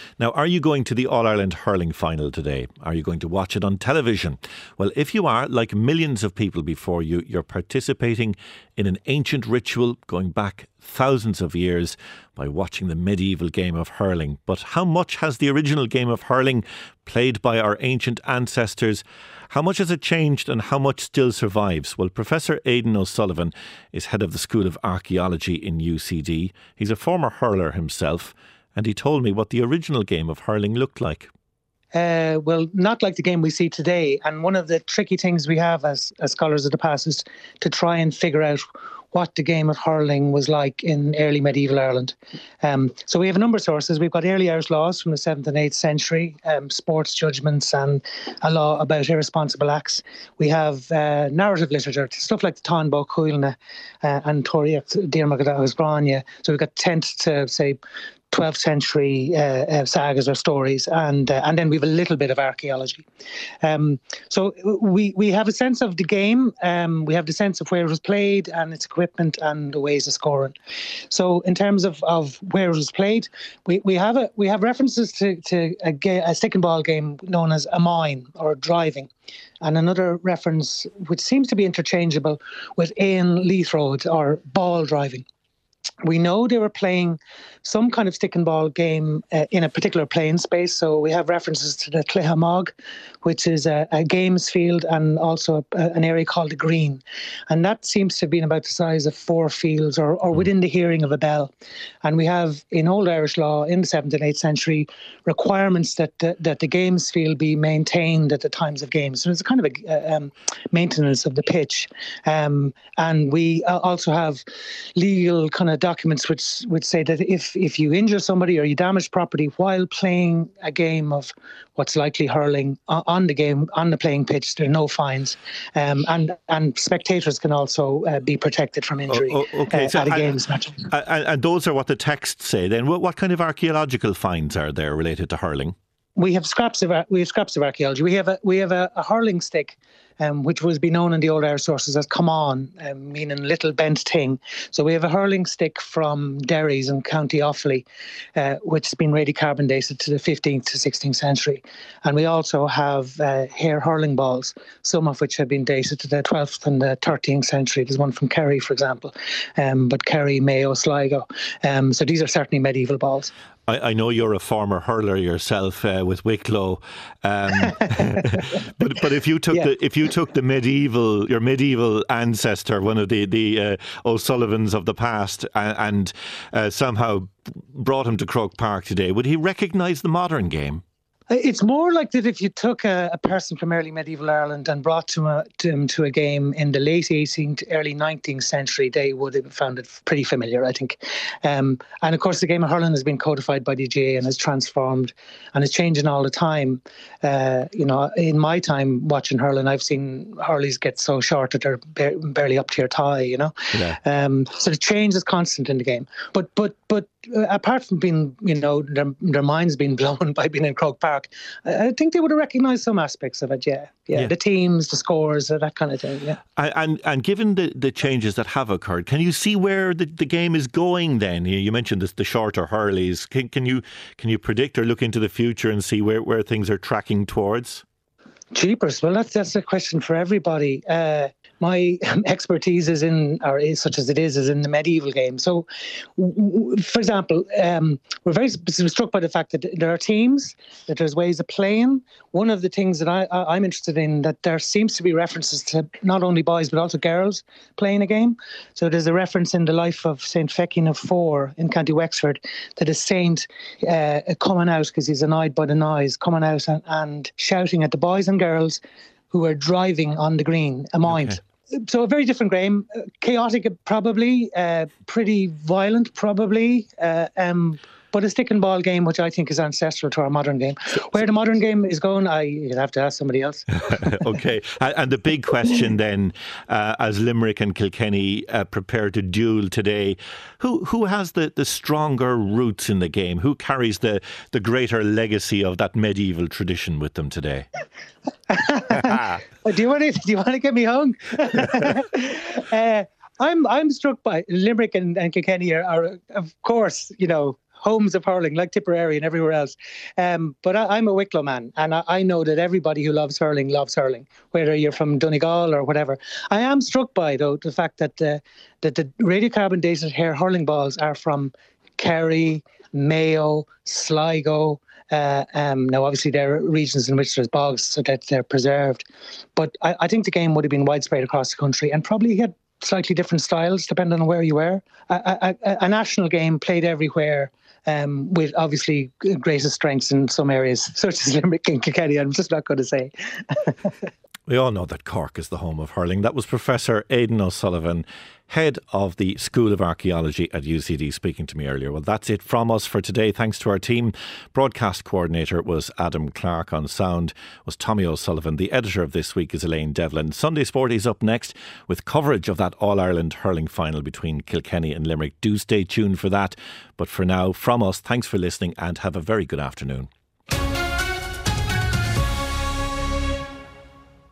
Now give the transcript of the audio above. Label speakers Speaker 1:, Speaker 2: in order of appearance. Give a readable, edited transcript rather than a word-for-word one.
Speaker 1: Now, are you going to the All-Ireland hurling final today? Are you going to watch it on television? Well, if you are, like millions of people before you, you're participating in an ancient ritual going back thousands of years by watching the medieval game of hurling. But how much has the original game of hurling, played by our ancient ancestors, how much has it changed and how much still survives? Well, Professor Aidan O'Sullivan is head of the School of Archaeology in UCD. He's a former hurler himself, and he told me what the original game of hurling looked like.
Speaker 2: Well, not like the game we see today. And one of the tricky things we have as scholars of the past is to try and figure out what the game of hurling was like in early medieval Ireland. So we have a number of sources. We've got early Irish laws from the 7th and 8th century, sports judgments and a law about irresponsible acts. We have narrative literature, stuff like the Táin Bó Cúailnge and Toriacht Diarmid Osbrania. So we've got 10th to, say, 12th century sagas or stories, and then we have a little bit of archaeology. So we have a sense of the game, we have the sense of where it was played and its equipment and the ways of scoring. So in terms of where it was played, we have references to a stick and ball game known as a mine or driving, and another reference which seems to be interchangeable with Aon Leithrode or ball driving. We know they were playing some kind of stick and ball game in a particular playing space. So we have references to the Cluiche-Amog, which is a games field, and also an area called the Green. And that seems to have been about the size of 4 fields or within the hearing of a bell. And we have in Old Irish law in the 7th and 8th century requirements that the games field be maintained at the times of games. So it's a kind of a maintenance of the pitch. And we also have legal kind of documents which would say that if you injure somebody or you damage property while playing a game of what's likely hurling on the playing pitch, there are no fines, and spectators can also be protected from injury at a games match.
Speaker 1: And those are what the texts say. Then, what kind of archaeological finds are there related to hurling?
Speaker 2: We have scraps of archaeology. We have a hurling stick, which was be known in the Old Irish sources as come on, meaning little bent thing. So we have a hurling stick from Derry's in County Offaly, which has been radiocarbon dated to the 15th to 16th century. And we also have hair hurling balls, some of which have been dated to the 12th and the 13th century. There's one from Kerry, for example, but Kerry, Mayo, Sligo. So these are certainly medieval balls.
Speaker 1: I know you're a former hurler yourself with Wicklow, but if you took your medieval ancestor, one of the O'Sullivans of the past, and somehow brought him to Croke Park today, would he recognise the modern game?
Speaker 2: It's more like that if you took a person from early medieval Ireland and brought him to a game in the late 18th, early 19th century, they would have found it pretty familiar, I think. And of course, the game of hurling has been codified by the GAA and has transformed and is changing all the time. In my time watching hurling, I've seen hurleys get so short that they're barely up to your thigh, Yeah. So the change is constant in the game. But apart from being, their minds being blown by being in Croke Park, I think they would have recognised some aspects of it, yeah. The teams, the scores, that kind of thing, yeah.
Speaker 1: And given the changes that have occurred, can you see where the game is going then? You mentioned the shorter hurleys. Can you predict or look into the future and see where things are tracking towards?
Speaker 2: Jeepers. Well, that's a question for everybody. My expertise is such as it is in the medieval game. So, for example, we're very struck by the fact that there are teams, that there's ways of playing. One of the things that I'm interested in, that there seems to be references to not only boys but also girls playing a game. So there's a reference in the life of St. Fechin of Four in County Wexford that a saint coming out, because he's annoyed by the noise, coming out and shouting at the boys and girls who are driving on the green, a mind. Okay. So a very different game, chaotic probably, pretty violent probably, but a stick and ball game, which I think is ancestral to our modern game. Where the modern game is going, you'd have to ask somebody else.
Speaker 1: Okay. And the big question then, as Limerick and Kilkenny prepare to duel today, who has the stronger roots in the game? Who carries the greater legacy of that medieval tradition with them today?
Speaker 2: Do you want to get me hung? I'm struck by Limerick and Kilkenny are of course, homes of hurling, like Tipperary and everywhere else. But I'm a Wicklow man, and I know that everybody who loves hurling, whether you're from Donegal or whatever. I am struck by, though, the fact that the radiocarbon dated hair hurling balls are from Kerry, Mayo, Sligo. Now, obviously, there are regions in which there's bogs, so that they're preserved. But I think the game would have been widespread across the country and probably had slightly different styles depending on where you were. A national game played everywhere, with obviously greater strengths in some areas, such as Limerick and Kilkenny. I'm just not going to say.
Speaker 1: We all know that Cork is the home of hurling. That was Professor Aidan O'Sullivan, head of the School of Archaeology at UCD, speaking to me earlier. Well, that's it from us for today. Thanks to our team. Broadcast coordinator was Adam Clark. On sound was Tommy O'Sullivan. The editor of This Week is Elaine Devlin. Sunday Sport is up next with coverage of that All-Ireland hurling final between Kilkenny and Limerick. Do stay tuned for that. But for now, from us, thanks for listening and have a very good afternoon.